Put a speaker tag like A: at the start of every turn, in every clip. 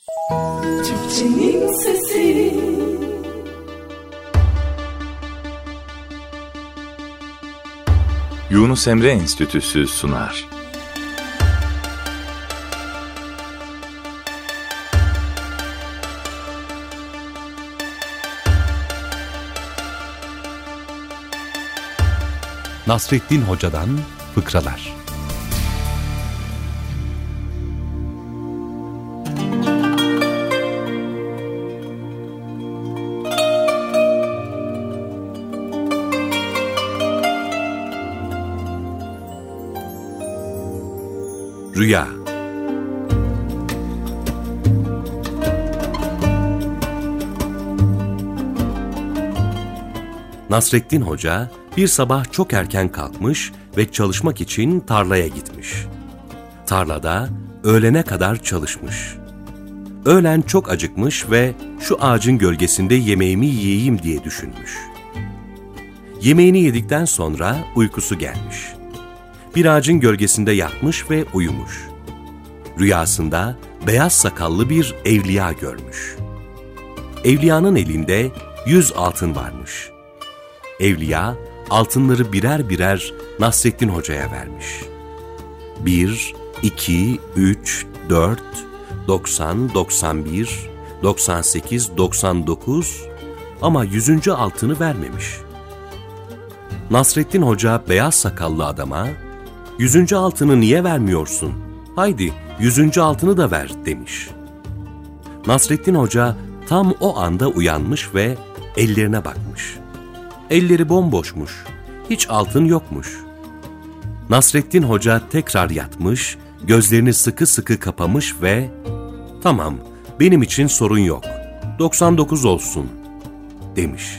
A: Türkçenin sesi.
B: Yunus Emre Enstitüsü sunar.
C: Nasrettin Hoca'dan fıkralar. Rüya. Nasrettin Hoca bir sabah çok erken kalkmış ve çalışmak için tarlaya gitmiş. Tarlada öğlene kadar çalışmış. Öğlen çok acıkmış ve şu ağacın gölgesinde yemeğimi yiyeyim diye düşünmüş. Yemeğini yedikten sonra uykusu gelmiş. Bir ağacın gölgesinde yatmış ve uyumuş. Rüyasında beyaz sakallı bir evliya görmüş. Evliyanın elinde 100 altın varmış. Evliya altınları birer birer Nasrettin Hoca'ya vermiş. 1, 2, 3, 4, 90, 91, 98, 99 ama 100. altını vermemiş. Nasrettin Hoca beyaz sakallı adama, 100. altını niye vermiyorsun? Haydi 100. altını da ver demiş. Nasrettin Hoca tam o anda uyanmış ve ellerine bakmış. Elleri bomboşmuş, hiç altın yokmuş. Nasrettin Hoca tekrar yatmış, gözlerini sıkı sıkı kapamış ve "Tamam, benim için sorun yok, 99 olsun," demiş.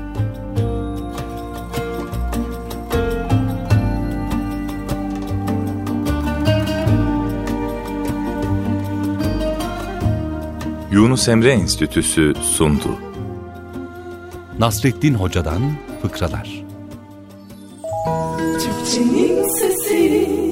B: Yunus Emre Enstitüsü sundu.
C: Nasrettin Hoca'dan fıkralar.
A: Türkçenin sesi.